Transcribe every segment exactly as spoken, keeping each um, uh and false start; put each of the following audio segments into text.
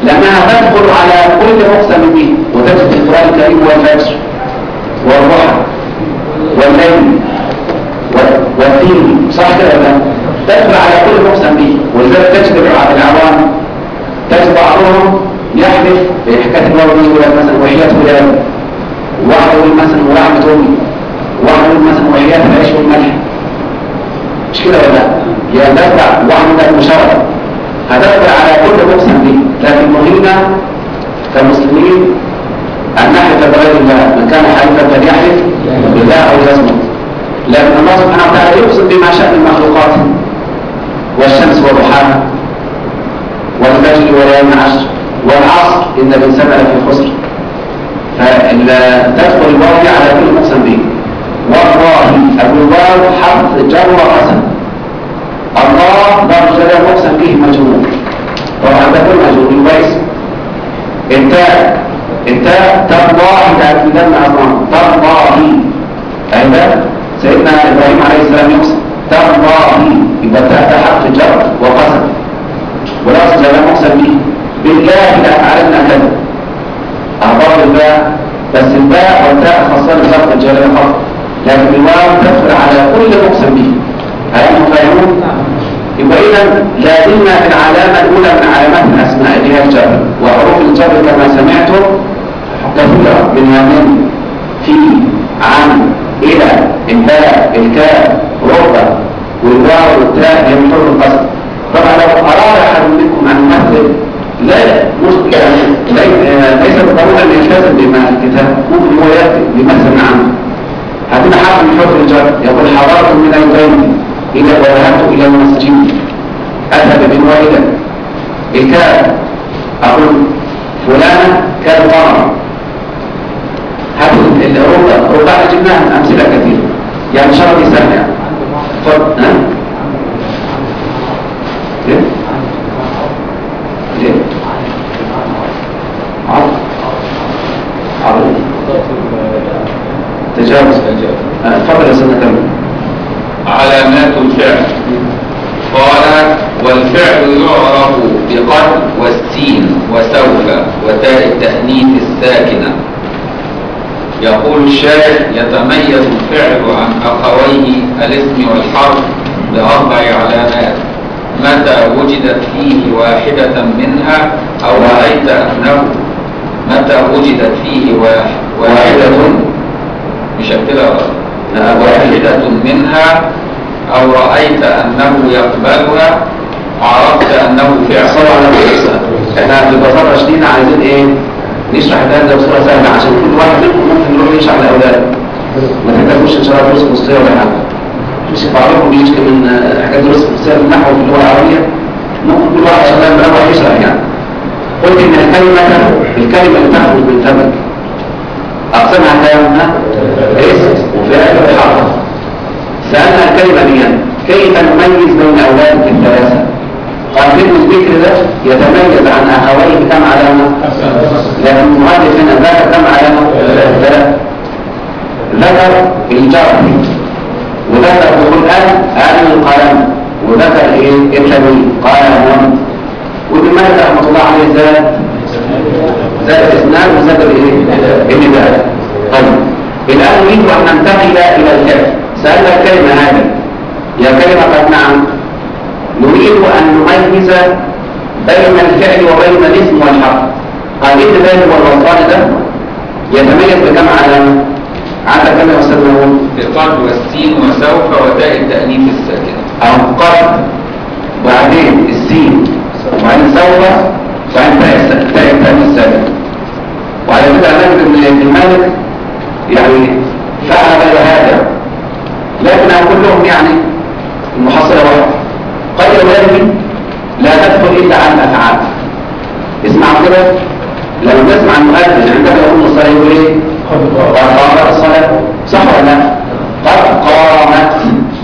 لأنها تدخل على كل مقسم به، وتجد في القرآن الكريم والفجر والضحى والليل والدين، صح كده ولا؟ تدخل على كل مقسم به، ولذلك تجد العوام تجد بعضهم يحلف في حكاية المولد يقول لك مثلا وحياة فلان، وواحد يقول مثلا ورحمة أمي، وواحد يقول مثلا وحياة العيش والملح، مش كده ولا؟ يعني تدفع واحد مشاركة هتدخل على كل مقسم به، لكن مهمنا كمسلمين أن نحلف بغير الله، من كان حالفا فليحلف بالله أو يصمت. لكن الله سبحانه وتعالى يقسم بما شاء من المخلوقات، والشمس وضحاها والفجر وليالي عشر والعصر إن الإنسان لفي خسر. فتدخل الواو على كل مقسم به. والله الواو حرف جر وقسم. الله ضرب جل مقسم به مجهول، طبعا ده كل مجهول يبقى اسم. التاء التاء تالله تأتي دم أصلا تالله، هذا سيدنا إبراهيم عليه السلام يقسم تالله، يبقى التاء حرف جر وقسم، والأصل جل مقسم به. بالله لا فعلنا كذا، أعطاه الباء، بس الباء والتاء خاصة لفظ الجلالة فقط، لكن الواو تدخل على كل مقسم به. هل أنتم فاهمون؟ يبقى إذا لازلنا في العلامة الأولى من علامات الأسماء اللي هي الجر، وحروف الجر كما سمعتم كثيرة، منها من، في، عن، إلى، الباء، الكاف، ربع، والواو والتاء هي من حروف القسم. طبعا لو أراد أحد منكم أن يمثل لا ليس بالضرورة أن يلتزم بما الكتاب، ممكن هو يكتب بمثل عنه. هاتنا حرف من حروف الجر، يقول حضرت من البيت إلى وذهبت إلى المسجد، أذهب بن والدا. الكاف أقول فلانة كالقمر. هذه الربع ربع جبناها أمثلة كثيرة، يعني شرطي سهل يعني. فضل ها؟ ليه؟ ليه؟ عرض عرض تجاوز. تفضل يا سيدنا كمل. علامات الفعل. قال والفعل يعرف بقد والسين وسوف وتاء التأنيث الساكنة. يقول الشاعر يتميز الفعل عن أخويه الاسم والحرف بأربع علامات: متى وجدت فيه واحدة منها أو رأيت أنه متى وجدت فيه واحدة مش كده واحدة منها أو رأيت أنه يقبلها عرفت أنه فعل. صلى الله عليه وسلم. احنا ببساطة شديدة عايزين ايه نشرح ده بصورة سهلة عشان كل واحد منكم ممكن يروح يشرح لأولاده، ما تحتاجوش ان شاء الله دروس خصوصية ولا حاجة. مش بعضكم بيشكي من حاجات دروس خصوصية في النحو في اللغة العربية، ممكن كل واحد شغال بيروح يشرح يعني. قلت ان الكلمة الكلمة اللي تخرج من فمك أقسمها كام؟ اسم وفعل وحرف. سألنا الكلمة دي كيف نميز بين أولادك الثلاثة؟ قال في الذكر ده يتميز عن أخويه كم علامة؟ لكن المؤلف هنا ذكر كم علامة؟ ثلاثة. ذكر الجر، وذكر دخول أن أن القلم، وذكر إيه؟ التنوين قال نم. وابن مالك رحمة الله عليه زاد زاد الإسناد وزاد الإيه؟ النداء. طيب الآن نريد أن ننتقل إلى الكلمة. سألنا الكلمة هذه يا كلمة قد نعم، نريد أن نميز بين الفعل وبين الاسم والحرف. قال إيه ذلك والوصفان ده يتميز بكم علامة؟ عندك كم يا أستاذ نقول؟ بقد والسين وسوف وتاء التأنيث الساكنة. أو قد وبعدين السين وبعدين سوف وبعدين تاء التأنيث الساكنة. وعلى كده نجد ابن مالك يعني فعل غير هذا، لكنها كلهم يعني المحصلة واحدة. غير ذلك لا تدخل إلا عن الأفعال. اسمع كده، لما تسمع المؤذن عندما يقول الصلاة يقول إيه؟ قد قامت الصلاة، صح ولا لا؟ قد قامت،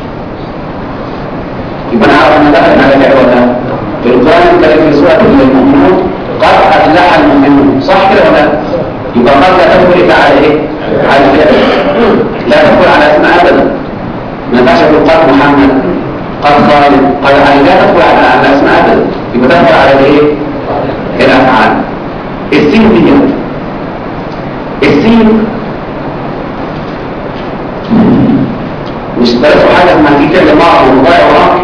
يبقى نعرف أن دخل على فعل ولا لا؟ في القرآن الكريم في سورة المؤمنون قد أفلح المؤمنون، صح كده ولا لا؟ يبقى قد لا تدخل إلا على إيه؟ على الفعل، لا تدخل على اسم أبدا. ما ينفعش تقول قد محمد، قد خالد، قد علي، لا تدخل على على اسم أبدا، يبقى تدخل على الإيه؟ الأفعال. السين دي السين مش درسوا حاجة اسمها في فعل ماضي ومضارع وامر.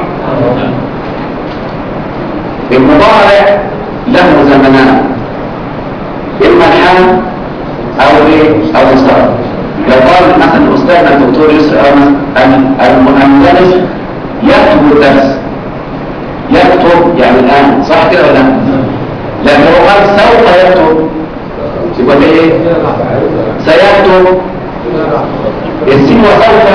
المضارع له زمنان، اما الحال او ايه او الصرف. لو قال مثلا استاذنا الدكتور يسر او المدرس يكتب الدرس، يكتب يعني الان، صح كده ولا لا؟ لكن لو قال سوف يكتب يبقى ده ايه؟ سيكتب. السين وسوف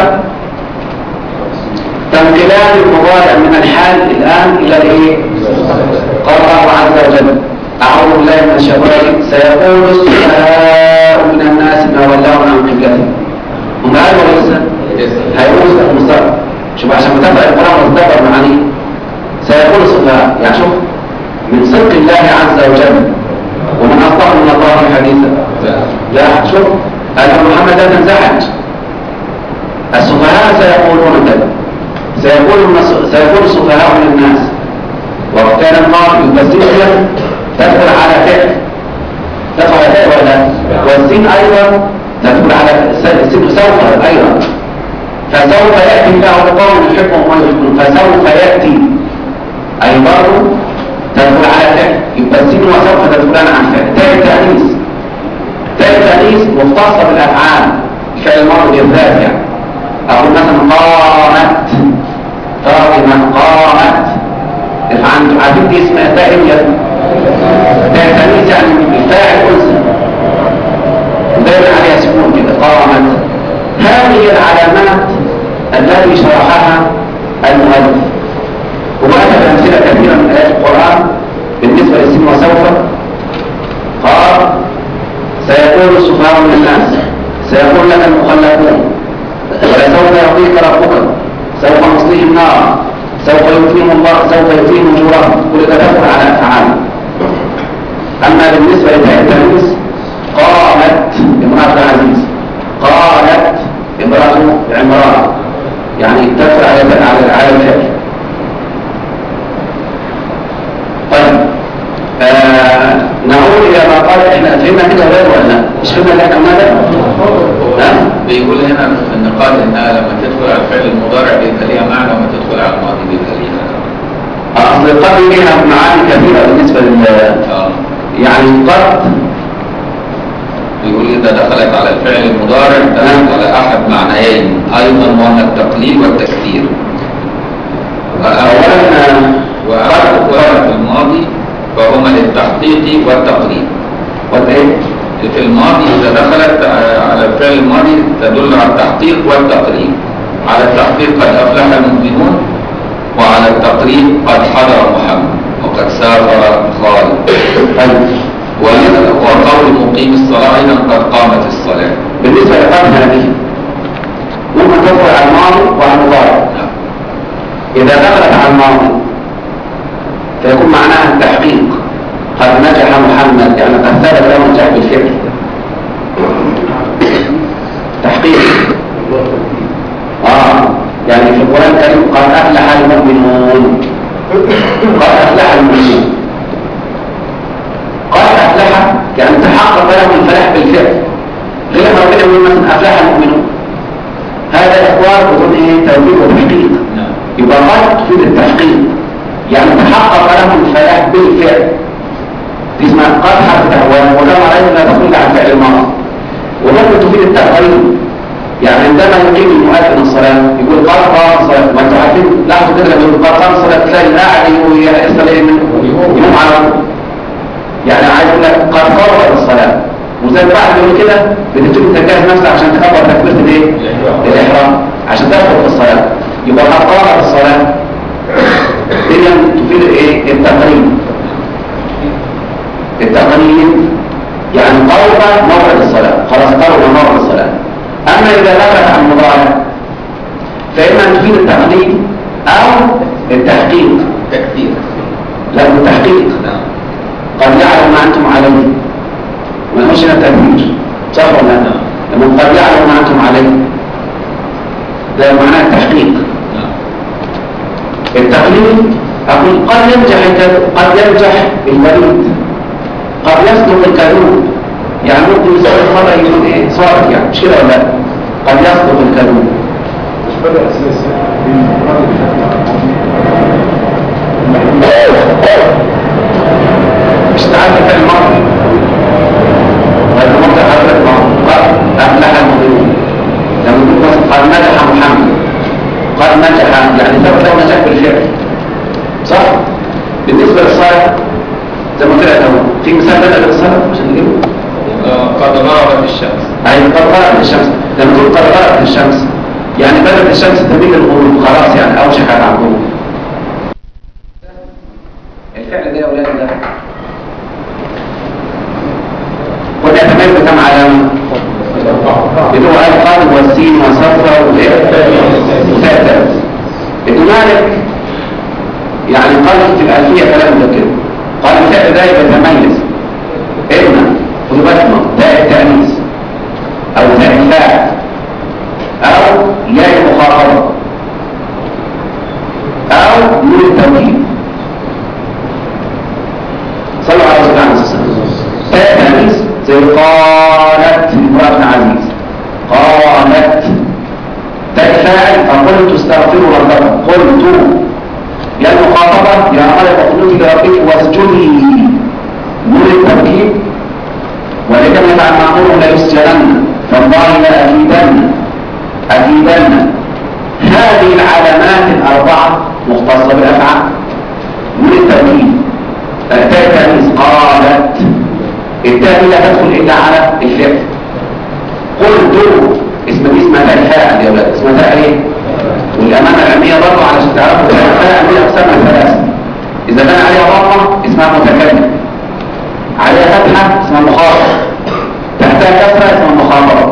تنقلان المضارع من الحال الان الى الايه؟ قال الله عز وجل اعوذ بالله من الشيطان، سيقول السفهاء من الناس ما ولاهم عن قبلتهم. هم قالوا ولا لسه؟ هيقولوا مصدر. شوف عشان متابع القران مصدر معانيه. سيقول السفهاء، يعني شوف من صدق الله عز وجل ومن اصدق من الله حديثا. لا شوف قال محمد لا تنزعج، السفهاء سيقولون كذا، سيقول سيقول السفهاء من الناس. وكان الماضي والسين تدخل على فعل، تدخل على فعل ولا؟ والسين ايضا تدخل على السين سوف ايضا. فسوف ياتي الله بقوم يحبهم ويحبون، فسوف ياتي اي برضه تدخل على فعل. يبقى السين وسوف تدخلان عن فعل. تاني تانيث، تاني تانيث مختصه بالافعال، الفعل الماضي بالذات. يعني اقول مثلا قامت قائمه، قامت الفعل عارفين دي اسمها تائية. تائية تانيث يعني الفاعل انثى ودايما عليها سكون كده، قامت. هذه العلامات التي شرحها المؤلف، وأتى بأمثلة كثيرة من آيات القرآن بالنسبة للسين وسوف. قال سيقول السفهاء من الناس، سيقول لك المخلفون، ولسوف يعطيك ربك، سوف نصليهم نارا، سوف يؤتيهم الله، سوف يؤتيهم اجورهم. كل ده تدخل على افعال. اما بالنسبه لتاء التانيث قامت امراه العزيز، قالت امراه عمران، يعني تدخل على على على الفعل. طيب آه نقول الى ما قال. احنا فهمنا كده غير ولا مش فهمنا اللي احنا قلناه ده؟ بيقول هنا في النقاط انها لما تدخل على الفعل المضارع بيبقى ليها معنى، وما تدخل على الماضي بيبقى ليها اصل القد ليها معاني كثيره بالنسبه لل اه يعني قد بيقول اذا دخلت على الفعل المضارع دخلت على احد معنيين ايضا، وهو التقليل والتكثير. اولا وقد في الماضي فهما للتحقيق والتقليل. والايه؟ في الماضي إذا دخلت على الفعل الماضي تدل على التحقيق والتقليل. على التحقيق قد أفلح المؤمنون، وعلى التقليل قد حضر محمد وقد سافر خالد. وقول مقيم الصلاة أيضا قد قامت الصلاة. بالنسبة لقد هذه ممكن تدخل على الماضي وعلى المضارع. إذا دخلت على الماضي فيكون معناها التحقيق، قد نجح محمد، يعني قد ثبت له النجاح بالفعل. تحقيق اه يعني في القرآن الكريم قد أفلح المؤمنون، قد أفلح المؤمنون، قد أفلح يعني تحقق لهم الفلاح بالفعل. غير ما ربنا يقول مثلا أفلح المؤمنون، هذا إخبار بدون إيه توفيق وتحقيق. يبقى قد تفيد التحقيق، يعني تحقق لهم الفلاح بالفعل. دي اسمها قد حرف تهوان، وكما رأينا لا تدل على الفعل الماضي. وممكن تفيد التقريب، يعني عندما يقيم المؤذن الصلاة يقول قد قام الصلاة. ما انتوا عارفين لاحظوا كده لما يقول قد قام الصلاة تلاقي القاعد يصلي ينام على طول. يعني عايز اقول لك قد فرض الصلاة، وزي الواحد بيقول كده بتبتدي تجهز نفسك عشان تكبر تكبيرة الايه؟ الإحرام عشان تدخل في الصلاة. يبقى قد قامت الصلاة إذا تفيد ايه؟ التقريب. التقريب يعني قرب موعد الصلاة، خلاص قرب موعد الصلاة. أما إذا دخلت عن المضارع فإما أن تفيد التقليد أو التحقيق. تكثير لا التحقيق. قد يعلم ما أنتم عليه، ما نقولش هنا التكبير، صح ولا لا؟ لما قد يعلم ما أنتم عليه ده معناه التحقيق. التقليد أقول قد ينجح قد ينجح البريد، قد يصدق الكذوب، يعني ممكن يصير الخطأ يكون ايه صادق، يعني مش كده ولا لا؟ قد يصدق الكذوب. مش بدأ أساسا مش تعرف فعل الماضي غير مبدأ حضرتك الماضي قد أفلح المؤمنون. لما يقول مثلا قد نجح محمد، قد نجح يعني ثبت له نجاح بالفعل، صح؟ بالنسبة للصلاة زي ما طلعت اهو، في مثال بدأ بالصلاة عشان نجيبه. قد غربت الشمس. أي قد غربت الشمس، لما تقول قد غربت الشمس يعني بدأت الشمس تميل للغروب خلاص، يعني أوشك على الغروب. الفعل ده يا أولاد ده قد يتميز بكم علامة؟ اللي هو القلب والسين والصفرة وثلاثة. ابن مالك يعني قال في الألفية كلام ده كده، قال الفعل ده يتميز إما خذوا تاء التأنيث أو تاء الفاعل أو ياء المخاطبة أو نون التوكيد. صلوا على رسول الله عليه وسلم. تاء التأنيث زي قالت امرأة بن عزيز، قالت. تاء الفاعل فقلت استغفروا ربكم، قلت. يا المخاطبة يا مريم اقنتي لربك واسجدي، نون التوكيد. ولكن يفعل معمول لا يسجنن فالله لا أكيدن أكيدن. هذه العلامات الأربعة مختصة بالأفعال. نون التوكيد، تاء التأنيث قالت، التاء لا تدخل إلا على الفعل. قلت اسم دي اسمها تاء الفاعل يا ولاد، اسمها تاء ايه؟ والأمانة العلمية برضه علشان تعرفوا تاء الفاعل أقسامها ثلاثة. إذا كان عليها ضمة اسمها متكلم، عليها فتحة اسمها مخاطب، تحتها كسرة اسمها مخاطبة.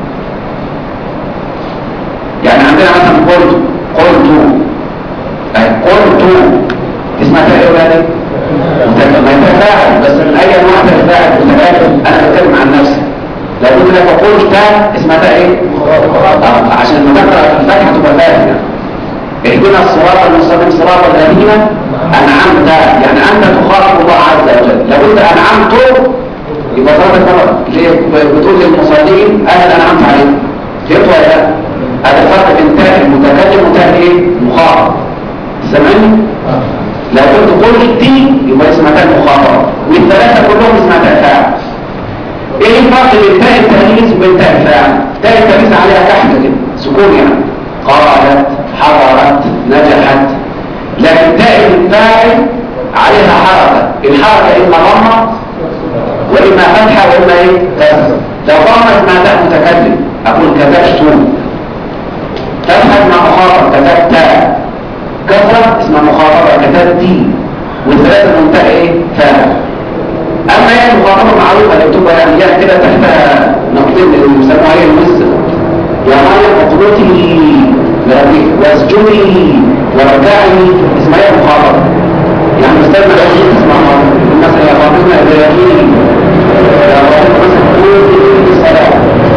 يعني عندنا مثلا قلت قلت أي قلت اسمها تاء ايه ولاد؟ متكلم. ما هي فاعل بس من أي أنواع تاء الفاعل متكلم، أنا بتكلم عن نفسي. لو قلت لك قلت اسمها تاء ايه؟ آه. عشان المذكرة الفاتحة تبقى فاتحة. اهدنا الصراط المستقيم صراط الذين أنعمت، يعني أنت تخاطب الله عز وجل. لو قلت أنعمت يبقى صراط الفرق ليه؟ بتقول للمصلين أهل أنعمت عليهم. فهمت ولا لا؟ هذا الفرق بين تاء المتكلم وتاء ايه؟ مخاطب. سامعني؟ لو قلت قلت يبقى اسمها تاء المخاطبة، والثلاثة كلهم اسمها تاء فاعل. ايه الفرق بين تاء التأنيث وبين تاء الفاعل؟ تاء التأنيث عليها كحلة كده سكون، يعني قالت حضرت نجحت. لكن تاء الفاعل عليها حركة، الحركة إما ضمة وإما فتحة وإما إيه؟ كسر. لو ضمة اسمها تاء متكلم، أقول كتبت. فتحة اسمها مخاطب، كتبت. كسرة اسمها مخاطبة، كتبت. والثلاثة من تاء إيه؟ فاعل. أما هي المخاطبة المعروفة اللي بتبقى يعني جاء كده تحتها نقطتين اللي بيسموها هي المس. يا مريم اقنتي لربك واسجدي واركعي، اسمها هي المخاطبة. يعني استاذنا الحديث اسمها مثلا يا فاطمة إبراهيم، يا فاطمة مثلا قولي بالصلاة.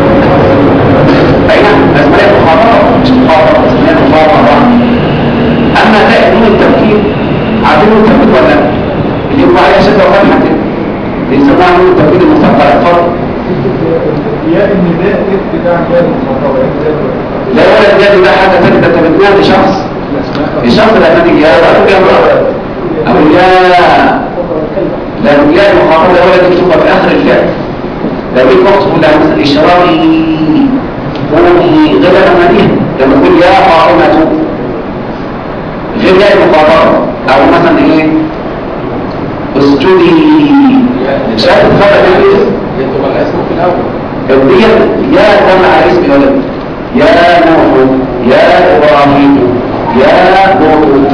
أي نعم اسمها هي المخاطبة مش مخاطبة، اسمها هي المخاطبة. أما تاء نون التوكيد، عارفين نون التوكيد ولا لا؟ اللي يبقى عليها شدة وفتحة كده بيسموها نون التوكيد المستقبل. اتفضل. يا النداء بتاع جاد المخاطبة. لا ولا الجاد ده حاجة تانية، ده انت بتنادي لشخص، الشخص اللي هتنادي يا رب يا رب أو يا لا يا المخاطبة ولا دي بتبقى في آخر الفعل. لو جيت وقت تقول لها مثلا اشربي قومي غير لما ناديها، لما تقول يا فاطمة غير يا المخاطبة. أو مثلا إيه اسجدي، شايف الفرق بين ايه؟ يكتب الاسم في الاول. الدية يا دل على اسم الولد، يا نوح، يا ابراهيم، يا نوح،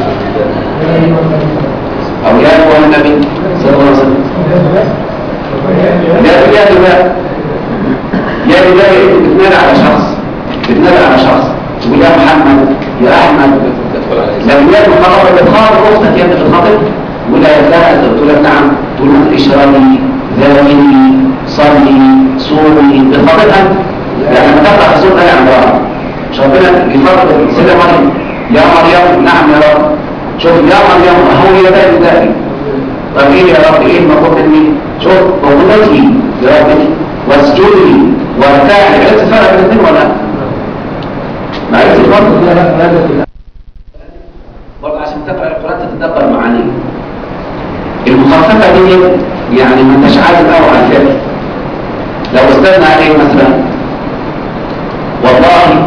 او يا ايها النبي صلى الله عليه وسلم. يا يا دل يا دل بتنادى على شخص، بتنادى على شخص تقول يا محمد يا احمد. لما يا المخاطبة بتخاطب اختك يا ابن الخاطب ولا لا تقول لك نعم، تقول لك اشربي ذاكري صلي صومي بخاطبها. يعني لما تقرا الصوت ده عند ربنا مش ربنا بيخاطب سيدة مريم يا مريم نعم يا رب. شوف يا مريم هو يا ده ده. طب ايه يا رب ايه المطلوب مني؟ شوف وقنوتي لربك واسجدي واركعي. عرفت الفرق بين الاثنين ولا؟ ما عرفت الفرق؟ لا لا لا برضه عشان تقرأ القرآن تتدبر معانيه. المخففة دي يعني ما انتش عايز قوي على الفعل. لو استغنى عليه مثلا والله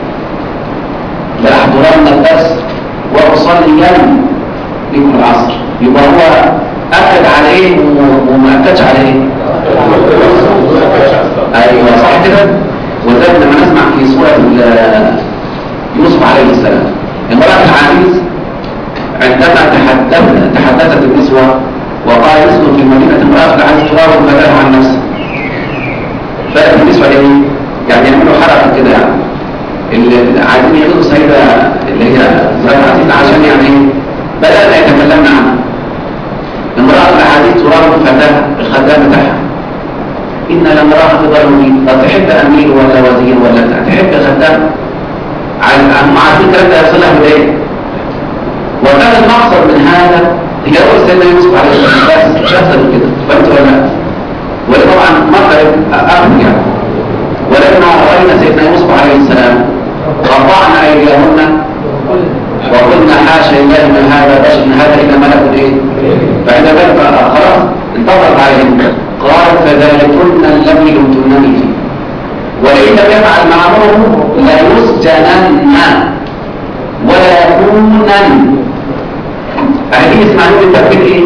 لأحضرن الدرس وأصلين لكم العصر، يبقى هو أكد على إيه وما أكدش على إيه؟ أيوة صح كده. وذلك لما نسمع في سورة يوسف عليه السلام امرأة العزيز عندما تحدثت تحدثت النسوة وقال يسكن في المدينة امرأة العزيز تراود فتاها عن نفسه. فقالت النسوة ايه؟ يعني يعملوا حركة كده يعني اللي عايزين ياخدوا سيدة اللي هي زوجة العزيز عشان يعني بدأنا يتكلمنا عنها. امرأة العزيز تراود فتاها الخدام بتاعها إن لم نراها في ضروري لا تحب أمير ولا وزير ولا تحب خدام هم عارفين الكلام ده يصلح بداية. وكان المقصد من هذا هي رؤية سيدنا يوسف عليه السلام بس مش أكثر من كده. فهمت ولا لا؟ وطبعا مقلب أخذ يعني ولما رأينا سيدنا يوسف عليه السلام قطعنا أيديهن وقلنا حاشا لله من هذا بشر من هذا إلا ملك إيه؟ فعند ذلك خلاص انتظرت عليهم. قال فذلكن الذي لمتنني فيه ولئن لم يفعل ما امره ليسجنن ولا يكونن. هذه اسمها نون التوكيد ايه؟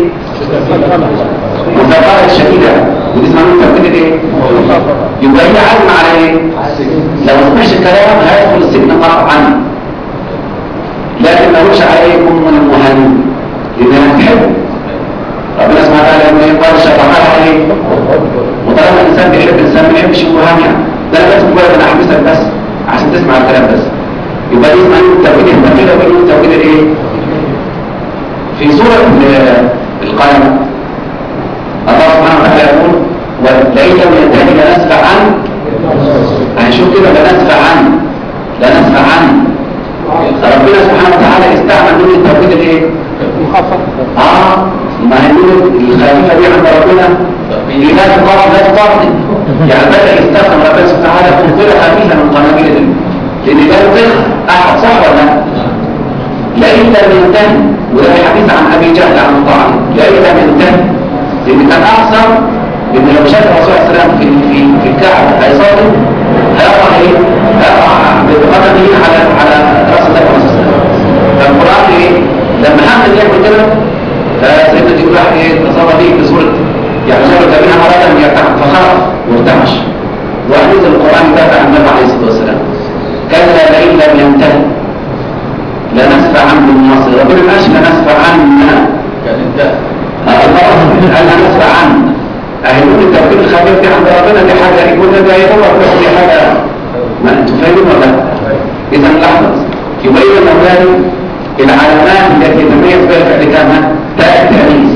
مذكرة شديدة. ودي اسمها نون التوكيد ايه؟ يبقى هي عزم على ايه؟ لو ما سمعش الكلام هيدخل السجن قطعا، لكن ما يقولش عليكم من المهانين لانها تحبه. ربنا سبحانه وتعالى لما يقال شرحها عليه وطالما الانسان بيحب الانسان ما بيحبش المهان يعني ده انا بس مجرد انا احبسك بس عشان تسمع الكلام بس. يبقى دي اسمها التوكيد التوكيد وبين التوكيد الايه؟ في سورة القلم الله سبحانه وتعالى يقول ولئن لم ينتهي لنسفع عنه. هنشوف كده لنسفع عنه لنسفع عنه. ربنا سبحانه وتعالى استعمل نون التوكيد الايه؟ المخفف. اه ما هي نون الخفيفه دي عند ربنا لا تقرب لا تقرب يعني بدأ يستخدم ربنا سبحانه وتعالى قنطرة خفيفة من قنابل دي لأن لا يطيقها أحد صح ولا لا؟ لئن لم ينتهي وده حديث عن أبي جهل عن الطاعن لئن لم ينتهي لأن كان أحسن لأن لو شاف الرسول عليه السلام في في في الكعبة هيصلي هيقع إيه؟ هيقع بقدمه على على رأس النبي صلى الله عليه وسلم. فالقرآن إيه؟ لما حمد يعمل كده سيدنا جبريل راح إيه؟ تصور فيه بصورة يعني شافوا تابعين أراد أن يرتعب فخرف وارتعش. وحديث القرآن دافع عن النبي عليه الصلاة والسلام كلا لئن لم ينتهي لنسفع عن بالناصر. ربنا ما قالش لنسفع عنا كان انتهى الله قال لنسفع عنا. أهلون التوكيد الخفيف دي عند ربنا دي حاجة يقول ده يدور دي حاجة ما انتوا فاهمين ولا لا؟ إذا لاحظ يبين أولادي العلامات التي تميز بها الفعل كما تاء التأنيث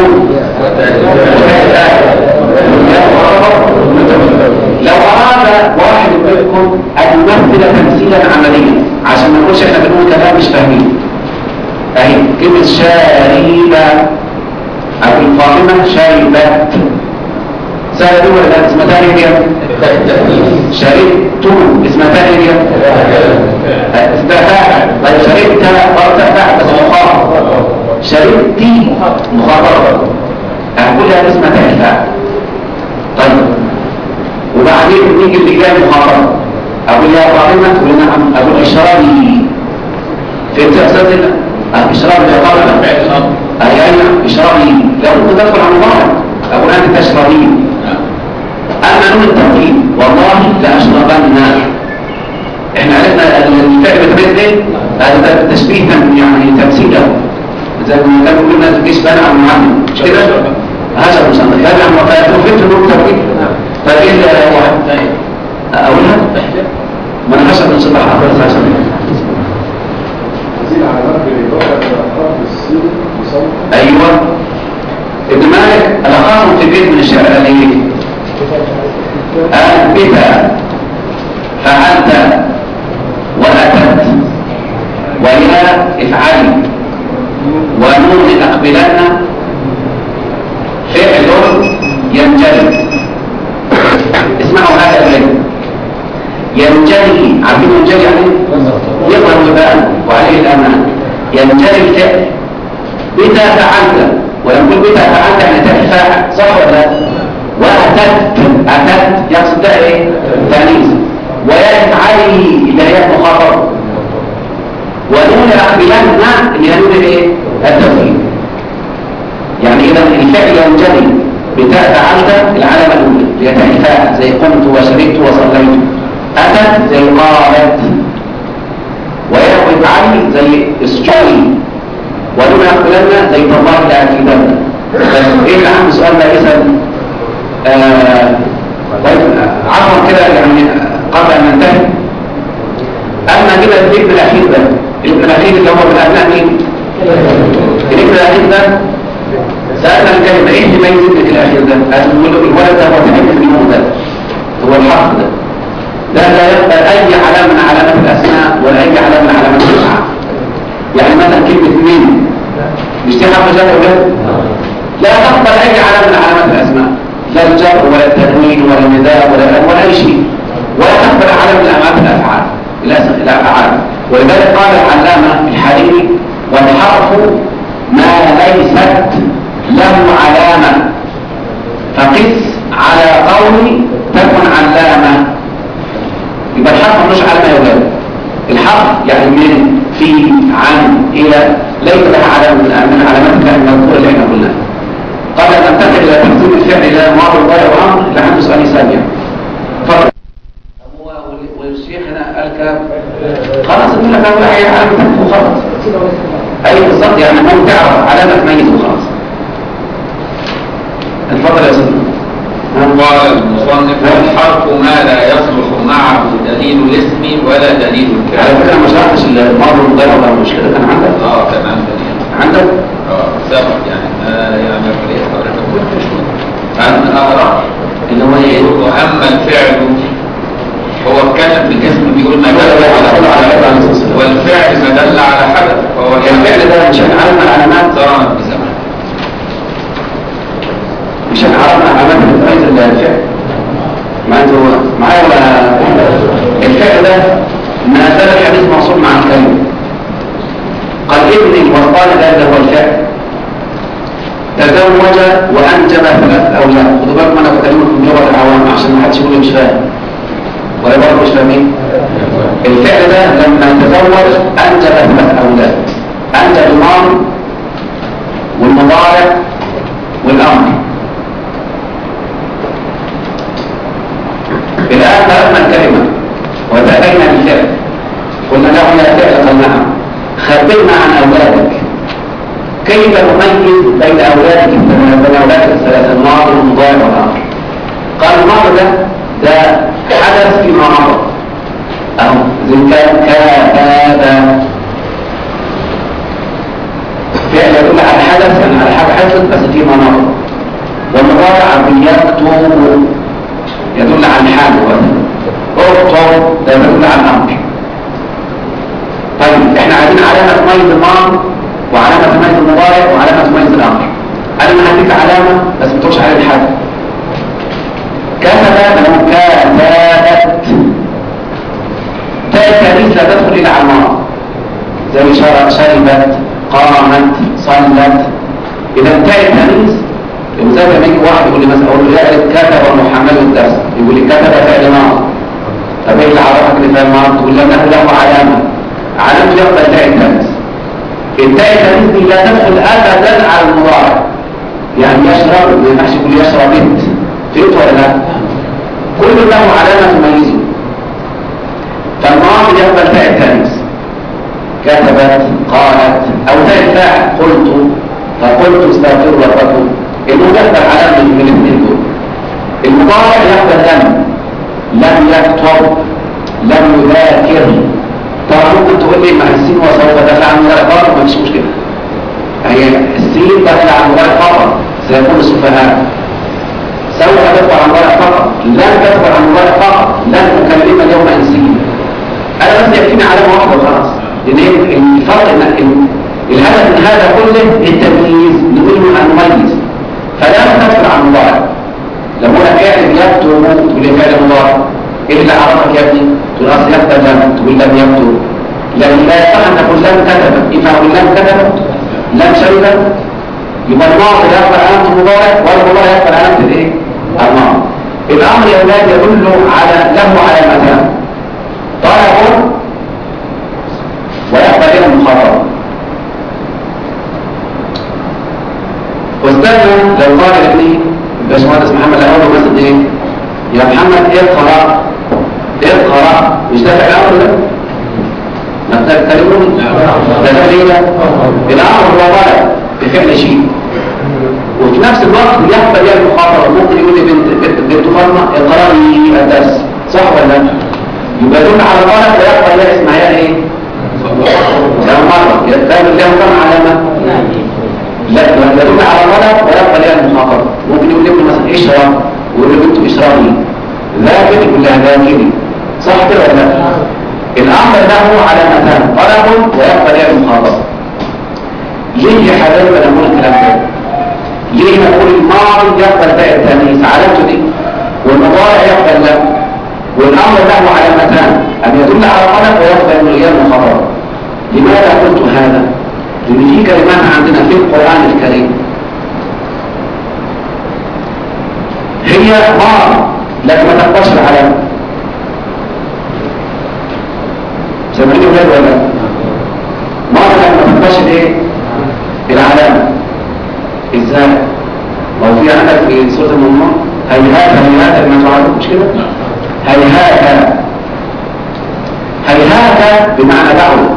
لو أراد واحد منكم أن يمثل تمثيلا عمليا عشان ما نقولش احنا بنقول كلام مش فاهمين اهي كلمة شاربة أو الفاطمة شاربت سهلة دي ولا لا؟ اسمها تاني دي شربت اسمها تاني دي استفاعل. طيب شربت برضه استفاعل بس مخاطر. شربتي مخاطرة هنقول لها اسمها تاني فاعل. طيب وبعدين نيجي اللي جاي مخاطرة أقول يا فاطمة تقول نعم أقول اشربي فهمت يا أستاذ؟ اشربي يا طالبة أي أيوة اشربي لو كنت تدخل على مبارك أقول أنت تشربين. أما نون التوكيد والله لأشربن. إحنا عرفنا الفعل بتبين إيه؟ هذا تشبيه يعني تمثيل له زي ما كانوا يقولون الناس الجيش بان عن المعلم مش كده؟ هذا مصنف هذا عن مفاهيم فهمت نون التوكيد. فإيه اللي واحد أقولها؟ ما أنا حسب من صباح أفضل عشان أيوة ابن مالك الأخاصم في بيت من الشعر قال إيه؟ أنبت فعلت وأتت ويا افعلي ونون أقبلن فعل ينجلي اسم ينجلي عليه يظهر وباء وعليه الأمان. ينجلي الفعل بتا فعلت، ولما نقول بتا فعلت يعني تأتي فاعل، صح ولا لا؟ وأتت أتت يقصد ده إيه؟ تأنيث. ويأتي عليه اللي هي مخاطب، ونون الأخبلان اللي هي نون الإيه؟ التوكيد. يعني إذا الفعل ينجلي بتاء فعلت العلامة الأولى اللي هي تأتي فاعل زي قمت وشربت وصليت. أتت زي قالت. ويأخذ علي زي اسجعي. ونون الأخبلان زي طباق الأكيدان. بس إيه اللي عنده سؤال لا يسأل؟ آه طيب عفوا كده يعني قبل أن ننتهي. أما كده الابن الأخير ده، الابن الأخير اللي هو من أبناء مين؟ الابن الأخير ده سألنا الكلمة إيه اللي ما يزيد في الأخير ده؟ هتقول له الولد ده هو تحب في اليوم ده، هو الحرف ده. ده لا يقبل أي علامة من علامات الأسماء ولا أي علامة من علامات الأفعال. يعني مثلا كلمة مين؟ مش دي حرف جر ولا؟ لا تقبل أي علامة من علامات الأسماء، لا الجر ولا التنوين ولا النداء ولا ولا أي شيء، ولا تقبل علامة من علامات الأفعال الأفعال. ولذلك قال العلامة الحريري: والحرف ما ليست له علامة فقس على قول تكن علامة. يبقى الحرف ملوش علامة يا ولاد. الحرف يعني من، في، عن، إلى، ليس لها علامة من علامات المذكورة اللي احنا قلناها. قبل أن ننتقل إلى تقسيم الفعل إلى ماضي ومضارع وأمر اللي عنده سؤال ثاني. تفضل. والشيخ هنا قال كام؟ خلاص انت لك اول حاجه علامه وخلاص. اي بالظبط، يعني ممكن تعرف علامه تميز وخلاص. اتفضل يا سيدنا. قال المصنف: والحرف ما لا يصلح معه دليل الاسم ولا دليل الكلام. على فكره ما شرحتش الماضي والمضارع ولا مش كده كان عندك؟ اه كان عندك. عندك؟ اه سبق يعني آه يعني فريق حضرتك كنت شو؟ انا اقرا اللي هو ايه؟ واما الفعل هو اتكلم في الاسم بيقول ما دل على حدث، والفعل ما دل على حدث فهو الفعل ده مش هنعرف العلامات ضربت بزمن، مش هنعرف العلامات اللي بتميز الفعل. ما انتوا معايا ولا؟ الفعل ده ما زال الحديث موصول مع الكلمه. قال ابني وقال ده اللي هو الفعل تزوج وانجب ثلاث اولاد. خدوا بالكم انا بكلمكم بلغه العوام عشان ما حدش يقول مش فاهم ولا برضه مش فاهمين. الفعل ده لما تزوج انجب ثلاث اولاد، انجب الماضي والمضارع والامر. الان درسنا الكلمه واتينا بالفعل، قلنا له يا فعل قال نعم. خبرنا عن اولادك، كيف نميز بين اولادك بين اولادك الثلاثه الماضي والمضارع والامر؟ قال الماضي ده ده حدث فيما مضى، أو زي كان كتاب، فعل يدل على حدث يعني على حاجة حدثت بس فيما مضى. والمضارع بيكتب يدل على الحال اكتب ده يدل على الأمر. طيب احنا عايزين علامة تميز الماضي وعلامة تميز المضارع وعلامة تميز الأمر. أنا هديك علامة بس ما تقولش عليه الحدث. كتب لو كتبت تاء التانيث لا تدخل إلى على الماضي زي شربت قامت صلت. إذا تاء التانيث زي ما يجي واحد يقول لي مثلا أقول له يعرف كتب محمد الدرس، يقول لي كتب فعل ماضي. طب ايه اللي عرفك ان فعل ماضي؟ تقول له انه له علامة، علامته يقبل تاء التانيث. التاء التانيث دي لا تدخل أبدا على المضارع. يعني يشرب ما ينفعش يقول يشربت، فهمت ولا لا؟ كل له علامة تميزه. فالماضي يقبل تاء التانيث، كتبت قالت، او تاء الفاعل قلت فقلت استغفر ربكم، انه يقبل علامة من الاثنين دول. المضارع يقبل لم، لم يكتب، لم يذاكر. طبعا ممكن تقول لي مع السين وسوف دخل على المضارع فقط ما فيش مشكلة. هي السين دخل على المضارع فقط سيكون السفهاء. سوف تدخل على المضارع فقط، لن تدخل على المضارع فقط، لن تكلم اليوم انسيا. انا بس يكفيني علامه واحده وخلاص، لان الفرق ان الهدف من هذا كله التمييز، نقول له نميز. فلا تدخل على المضارع. لما اقول لك اعرف يكتب تقول لي فعل مضارع، ايه اللي عرفك يا ابني؟ تقول اصل يكتب لم، تقول لم يكتب، لكن لا يصح ان تقول لم كتب. ينفع اقول لم كتب؟ لم شرب؟ يبقى الماضي يقبل علامة المضارع والمضارع يقبل علامة الايه؟ الماضي. الامر يا اولاد يدل على له علامتان، طلب ويقبل الى المخاطبة. واستاذنا لو قال لابني الباشمهندس محمد الاول مثلا ايه؟ يا محمد اقرا اقرا، مش ده فعل امر ده؟ ما تكلموني ده فعل ايه ده؟ الامر هو طلب بفعل شيء، وفي نفس الوقت يقبل الى المخاطبة. ممكن يقول لي بنت بنت, بنت فاطمه اقرا لي الدرس، صح ولا لا؟ يبقى يدل على طلب ويقبل الى اسمها ايه؟ كم مرة يتقابل له كم علامة؟ لا يدل على طلب ويقبل الى المخاطبة. ممكن يقول لي مثلا اشرب ويقول لي بنت اشربي، ذاكر يقول لها ذاكري، صح كده ولا لا؟ الامر له علامتان، طلب ويقبل الى المخاطبة. ليه يا حبايبي انا بقول الكلام ده؟ ليه نقول الماضي يقبل باء التانيث علامته دي، والمضارع يقبل له، والامر له علامتان، ان يدل على طلب ويقبل من غير مخاطبة. لماذا قلت هذا؟ لان في كلمات عندنا في القرآن الكريم هي ماضي لكن ما تقبلش العلامة. سامعيني ولاد ولا لا؟ ماضي لكن ما تقبلش الايه؟ العلامة. ازاي؟ لو في عندك في سورة المؤمنون هيهات هيهات ما تعرفوا مش كده؟ هيهات هيهات بمعنى دعوة،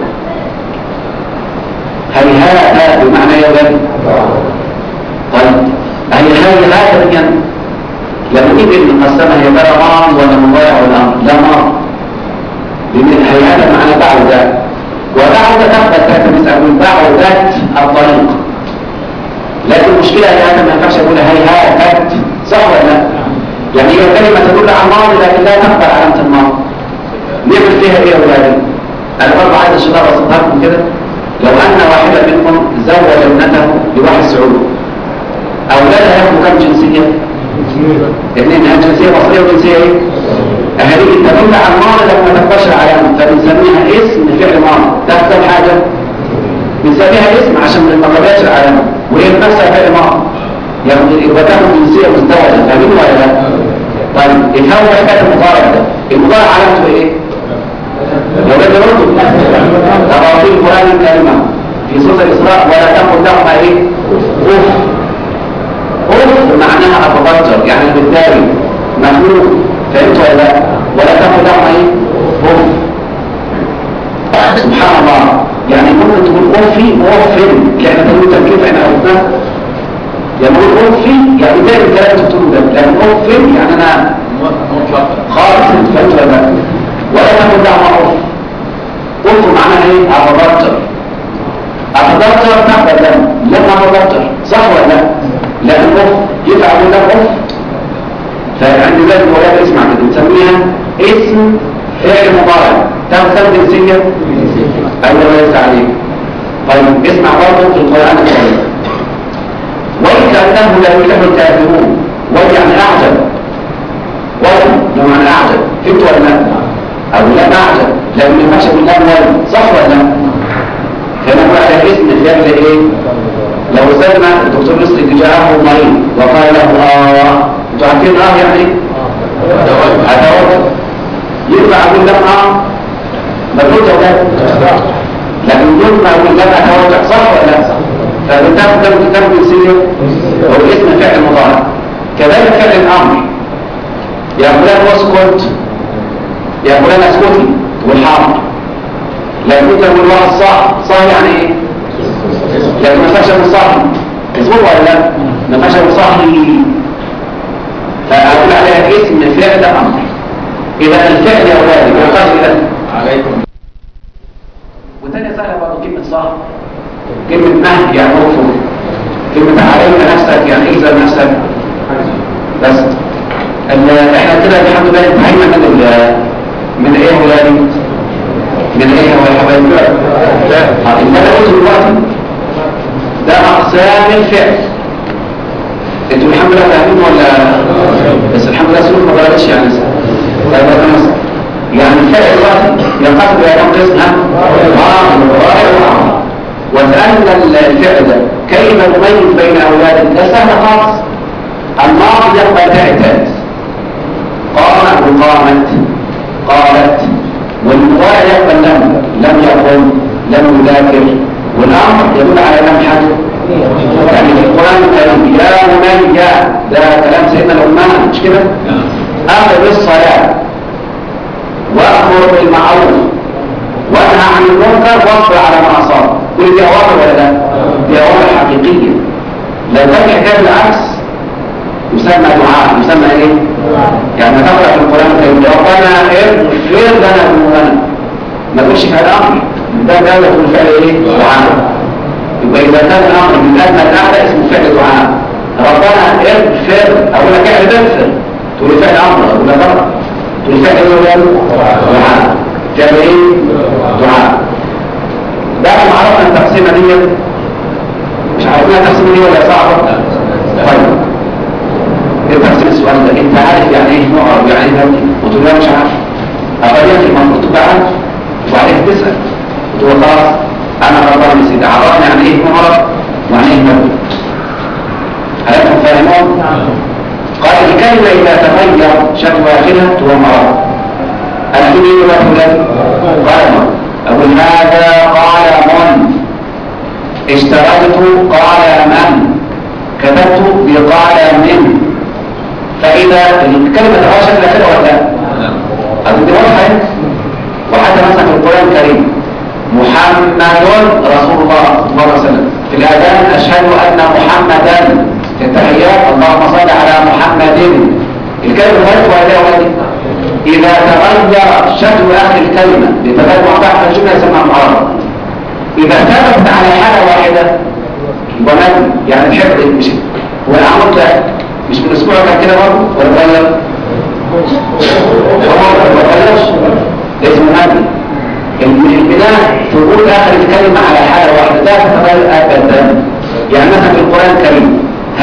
هيهات بمعنى يوجد. طيب هيهات دي لما نيجي نقسمها هي ترى ماض ولا مضارع ولا امر؟ لا ماض، لان هيهات بمعنى دعوة ذات، ودعوة تقبل تلتمس اقول دعوة ذات الطريق. لكن المشكلة هي ما ينفعش اقول هيهات، صح ولا لا؟ يعني هي كلمة تدل على الماضي لكن لا تقبل علامة الماضي. نعمل فيها ايه يا ولادي؟ انا برضه عايز اشرح ابسطها لكم كده. لو ان واحدة منكم زوج ابنته لواحد سعودي، اولادها ياخدوا كم جنسية؟ اثنين، جنسية مصرية وجنسية ايه؟ هذه تدل على الماضي لكن ما تقبلش العلامة، فبنسميها اسم فعل ماضي. تحصل حاجة بنسميها اسم عشان ما تقبلش العلامة، وهي بنفسها فعل ماضي. يعني يبقى تاخد جنسية مزدوجة، فاهمين ولا لا؟ طيب افهموا حكاية المضارع ده. المضارع علامته ايه؟ لو بدي برضه تفاصيل القرآن الكريمة في سورة الإسراء ولا تقل لهما ايه؟ اوف. اوف معناها اتضجر، يعني بالتالي مخلوق، فهمتوا ولا لا؟ ولا تقل لهما ايه؟ اوف. سبحان الله، يعني ممكن تقول اوفي اوفن، يعني تقول تركيب احنا عرفناه. يعني نقول اوفي يعني زي الكلام اللي بتقوله ده، لكن اوفن يعني انا خالص، انت فهمت ولا لا؟ ولا تقول لهما اوف. اوف معناها ايه؟ اتضجر. اتضجر تقبل لما لما اتضجر، صح ولا لا؟ لكن اوف ينفع اقول لك اوف؟ فعند ذلك الولاد اسمع كده نسميها اسم فعل مضارع تاخد جنسية ايوه ليس عليك. طيب اسمع برضه في القرآن الكريم وكأنه لا يفلح الكافرون، ويعني اعجب، وي بمعنى اعجب، فهمت ولا لا؟ او لا اعجب لكن ما ينفعش اقول لا وي، صح ولا لا؟ هنا بقى على اسم الفعل ايه؟ لو سمع الدكتور مصري جاءه مريض وقال له اه، انتوا عارفين اه يعني ايه؟ اتوقع ينفع اقول لا اه؟ ما قلت ولا لكن ينفع اقول لا اتوقع، صح ولا لا؟ فبتاخد كم كم جنسية؟ هو اسم فعل مضارع. كذلك فعل الامر، يا فلان اسكت، يا فلان اسكتي، والحاضر. لكن انت تقول واحد صح، صح يعني ايه؟ لكن ما ينفعش اقول صح، مظبوط ولا لا؟ ما ينفعش اقول صح، فاقول عليها اسم فعل امر. اذا الفعل يا اولادي ما ينفعش كده عليكم. وثاني سهله برضه كلمه صح، كلمه مهد يعني اغفر، كلمه عليك نفسك يعني الزم نفسك. بس احنا كده الحمد لله انتهينا من من ايه يا اولادي؟ من ايه يا حبايبي؟ لا اللي انا قلته دلوقتي ده اقسام الفعل. انتوا الحمد لله فاهمين ولا؟ بس الحمد لله سلوك ما غيرتش يعني لسه. يعني الفعل سهلة خالص. الماضي يقبل فعل ثالث. قام وقامت قالت، والمضارع يقبل لم لم يقل لم يذاكر، والامر يدل على لم حدث. يعني في القران الكريم يا بني، ده كلام سيدنا لقمان مش كده؟ اقم الصلاه وامر بالمعروف وانهى عن المنكر واصبر على ما اصاب. كل دي اوامر ولا لا؟ دي اوامر حقيقيه. لو كان حكايه بالعكس يسمى دعاء، يسمى ايه؟ يعني تقرا في القران الكريم ربنا اغفر لنا ذنوبنا، ما تقولش فعل امر، ده ده يكون فعل ايه؟ دعاء. يبقى اذا كان الامر من ادنى الاعلى اسمه فعل دعاء. ربنا اغفر، اقول لك اعرف اغفر، تقول لي فعل امر، اقول لك غلط، تقول لي فعل ايه ولا دعاء؟ فعل ايه؟ دعاء. ده معرفنا التقسيمه دي، مش عارفين التقسيمه دي ولا صعبه؟ طيب تقسم السؤال ده، انت عارف يعني ايه معرب يعني ايه مبني؟ وتقول لا مش عارف. اقل المفروض تبقى عارف وبعدين تسال وتقول خلاص انا غلطان يا سيدي، عرفني يعني ايه معرب ويعني ايه مبني. هل انتم فاهمون؟ قال الكلمه اذا تغير شكل اخرها تبقى معرب. انا كده ايه بقى فلان؟ قال اقول هذا قال من، اشتريت قال من، كتبت بقال من. فإذا الكلمة تغير شكل آخرها ولا لا؟ هذه دي واضحة. وحتى مثلا في القرآن الكريم محمد رسول الله صلى الله عليه وسلم، في الأذان أشهد أن محمدا، في التحيات اللهم صل على محمد. الكلمة تغير ولا لا؟ إذا تغير شكل آخر الكلمة لتغير بعضها الجملة يسمى معرب. إذا ثبت على حالة واحدة يبقى مبني، يعني الحفظ مش هو الأمر ده مش من اسبوع كان كده برضه ولا غير؟ هو ما غيرش، لازم مبني. البناء تقول اخر الكلمه على حاله واحده لا تتغير ابدا. يعني مثلا في القران الكريم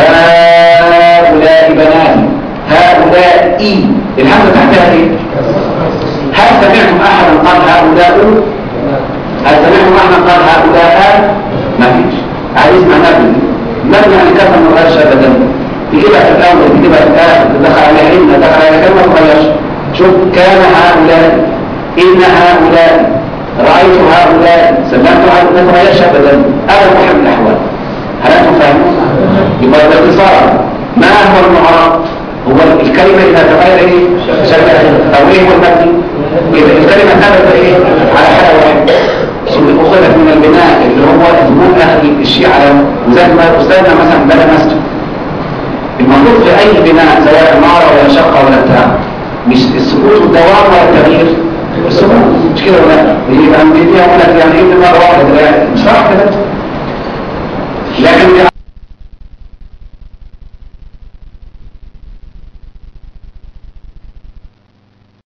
هؤلاء بناتي، هؤلاء اي، الحمزه تحتها ايه؟ هل سمعتم احدا قال هؤلاء؟ هل سمعتم احدا قال هؤلاء؟ ما فيش. عايز اسمع مبني. مبني يعني كسر ما غيرش ابدا. تجيبها في الأول تجيبها في الآخر، تدخل عليها إن، تدخل عليها كلمة ما تغيرش. شوف كان هؤلاء، إن هؤلاء، رأيت هؤلاء، سمعت هؤلاء، ما تغيرش أبدا أبدا بحال من الأحوال. هل أنتم فاهمون؟ يبقى باختصار ما هو المعرب؟ هو الكلمة إذا تغير إيه؟ شكل أو إيه هو المبني؟ إذا الكلمة ثبت إيه؟ على حالة واحدة. ثم أخذت من البناء اللي هو ثبوت أهل الشيء على وزي ما أستاذنا مثلا بنى مسجد. المفروض في أي بناء سواء عمارة ولا شقة ولا بتاع، مش السكوت والدوام ولا التغيير، السكوت مش كده ولا؟ يبقى فيها يقول لك يعني إيه مرة واحدة، مش صح كده؟